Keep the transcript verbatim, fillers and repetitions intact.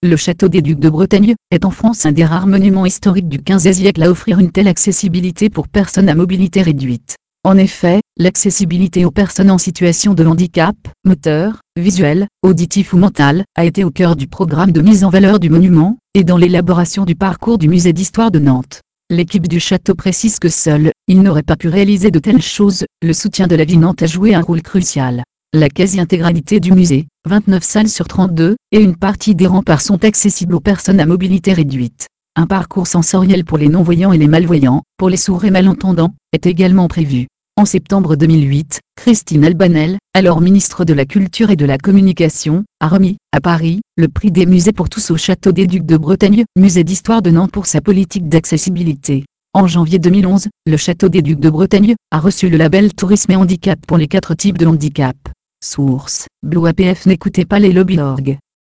Le château des Ducs de Bretagne est en France un des rares monuments historiques du quinzième siècle à offrir une telle accessibilité pour personnes à mobilité réduite. En effet, l'accessibilité aux personnes en situation de handicap, moteur, visuel, auditif ou mental, a été au cœur du programme de mise en valeur du monument, et dans l'élaboration du parcours du musée d'histoire de Nantes. L'équipe du château précise que seul, il n'aurait pas pu réaliser de telles choses, le soutien de la ville nantes a joué un rôle crucial. La quasi-intégralité du musée, vingt-neuf salles sur trente-deux, et une partie des remparts sont accessibles aux personnes à mobilité réduite. Un parcours sensoriel pour les non-voyants et les malvoyants, pour les sourds et malentendants, est également prévu. En septembre deux mille huit, Christine Albanel, alors ministre de la Culture et de la Communication, a remis, à Paris, le prix des musées pour tous au Château des Ducs de Bretagne, musée d'histoire de Nantes pour sa politique d'accessibilité. En janvier deux mille onze, le Château des Ducs de Bretagne a reçu le label Tourisme et Handicap pour les quatre types de handicap. Source: Blue A P F. N'écoutez pas les lobbies org.